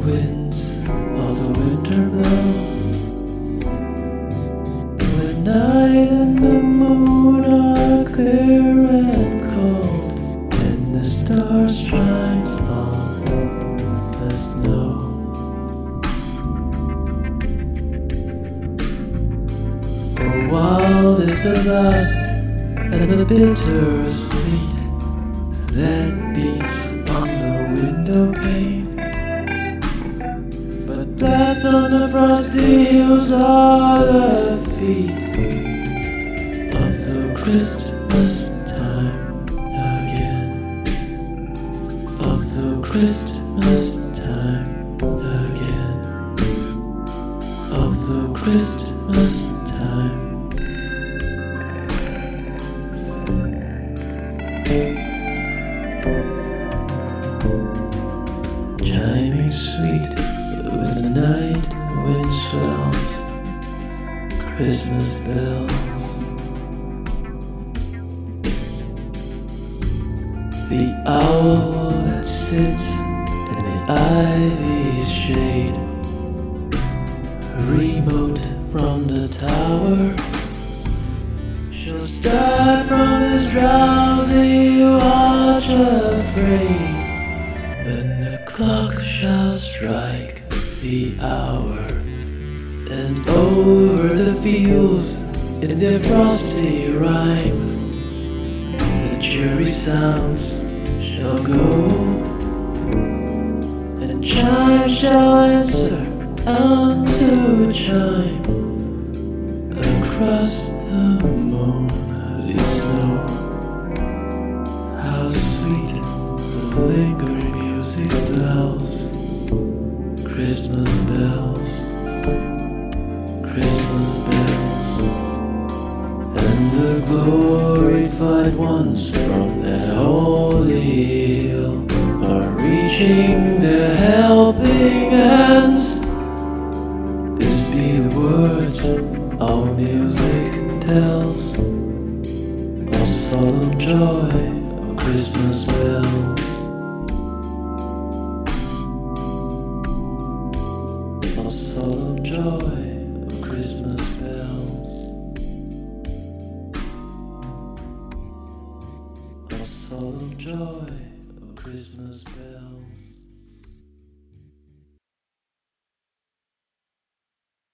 winds of the winter blow. When night and the moon are clear and cold, and the stars shine on the snow. For while is the last and the bitter sleet that beats on the window pane, but blast on the frosty hills are the feet of the Christmas time again, of the Christmas time again, of the Christmas time. Chiming sweet when the night wind swells, Christmas bells. The owl that sits in the ivy's shade, remote from the tower, shall start from his drowsy watch afraid, when the clock shall strike the hour, and over the fields in their frosty rhyme the cheery sounds shall go, and chime shall answer unto chime across the moonlit snow. How sweet the lingering music bells, Christmas bells, Christmas bells, and the glorified ones from that holy hill are reaching their helping hands. This be the words our music tells, of solemn joy of Christmas bells, of solemn joy of Christmas bells, of solemn joy of Christmas bells.